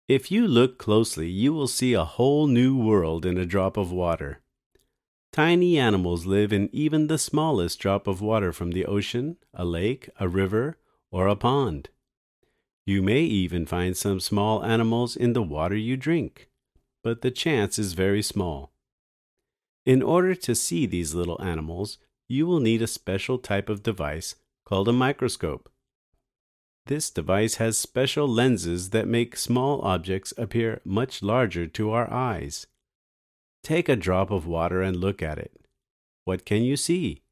If you look closely, you will see a whole new world in a drop of water. Tiny animals live in even the smallest drop of water from the ocean, a lake, a river, or a pond. You may even find some small animals in the water you drink, but the chance is very small. In order to see these little animals, you will need a special type of device called a microscope. This device has special lenses that make small objects appear much larger to our eyes. Take a drop of water and look at it. What can you see?